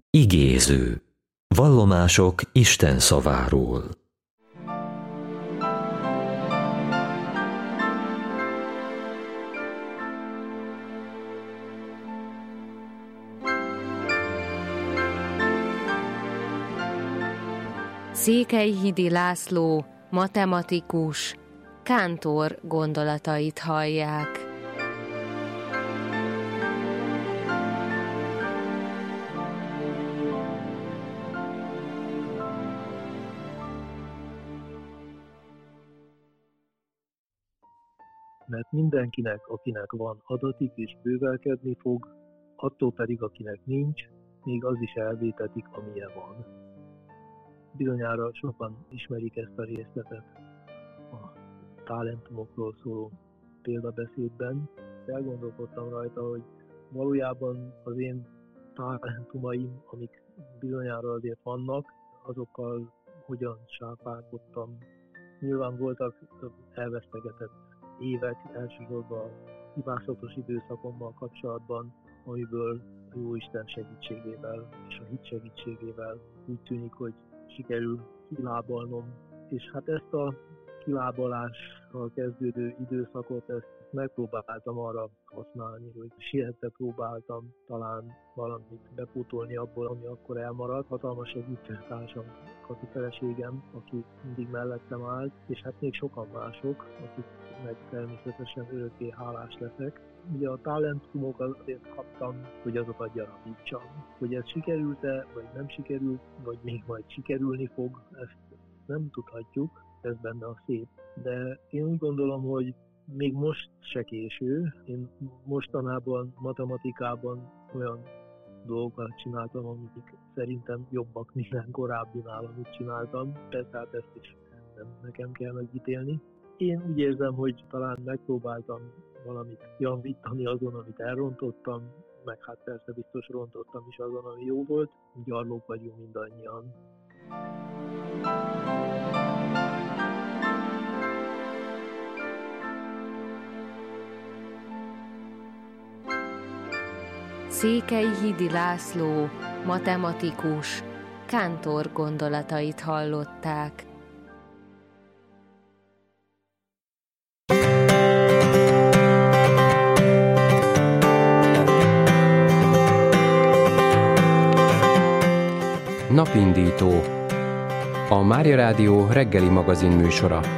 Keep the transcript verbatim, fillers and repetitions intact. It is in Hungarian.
Igéző. Vallomások Isten szaváról. Székelyhidi László, matematikus, kántor gondolatait hallják. Mert mindenkinek, akinek van adatik és bővelkedni fog, attól pedig, akinek nincs, még az is elvétetik, amilyen van. Bizonyára sokan ismerik ezt a részletet a talentumokról szóló példabeszédben. Elgondolkodtam rajta, hogy valójában az én talentumaim, amik bizonyára azért vannak, azokkal hogyan sápálkodtam. Nyilván voltak elvesztegetett évek, elsősorban a hibázatos időszakommal kapcsolatban, amiből a Jóisten segítségével és a hit segítségével úgy tűnik, hogy sikerül kilábalnom. És hát ezt a kilábalással kezdődő időszakot, ezt megpróbáltam arra használni, hogy sietve próbáltam talán valamit bepótolni abból, ami akkor elmaradt. Hatalmas segítőtársam, Kati feleségem, aki mindig mellettem állt, és hát még sokan mások, akiknek természetesen örökké hálás leszek. Ugye a talentumokat azért kaptam, hogy azokat gyarapítsam. Hogy ez sikerült-e, vagy nem sikerült, vagy még majd sikerülni fog, ezt nem tudhatjuk, ez benne a szép. De én úgy gondolom, hogy még most se késő. Én mostanában matematikában olyan dolgokat csináltam, amik szerintem jobbak minden korábbinál, amit csináltam. Persze hát ezt is nem nekem kell megítélni. Én úgy érzem, hogy talán megpróbáltam valamit javítani azon, amit elrontottam, meg hát persze biztos rontottam is azon, ami jó volt. Gyarlók vagyunk mindannyian. Székelyhidi László, matematikus, kántor gondolatait hallották. Napindító. A Mária Rádió reggeli magazin műsora.